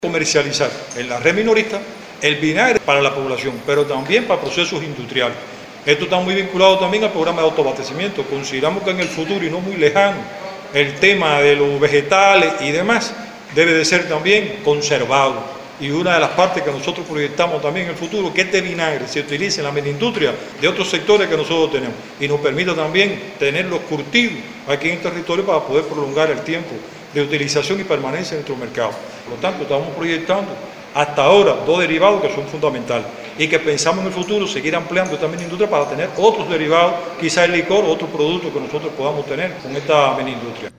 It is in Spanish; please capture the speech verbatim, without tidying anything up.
Comercializar en la red minorista el vinagre para la población, pero también para procesos industriales. Esto está muy vinculado también al programa de autoabastecimiento. Consideramos que en el futuro y no muy lejano, el tema de los vegetales y demás debe de ser también conservado. Y una de las partes que nosotros proyectamos también en el futuro, que este vinagre se utilice en la miniindustria de otros sectores que nosotros tenemos y nos permita también tener los curtidos aquí en el territorio para poder prolongar el tiempo de utilización y permanencia en nuestro mercado. Por lo tanto, estamos proyectando hasta ahora dos derivados que son fundamentales y que pensamos en el futuro seguir ampliando esta miniindustria para tener otros derivados, quizás el licor o otros productos que nosotros podamos tener con esta miniindustria.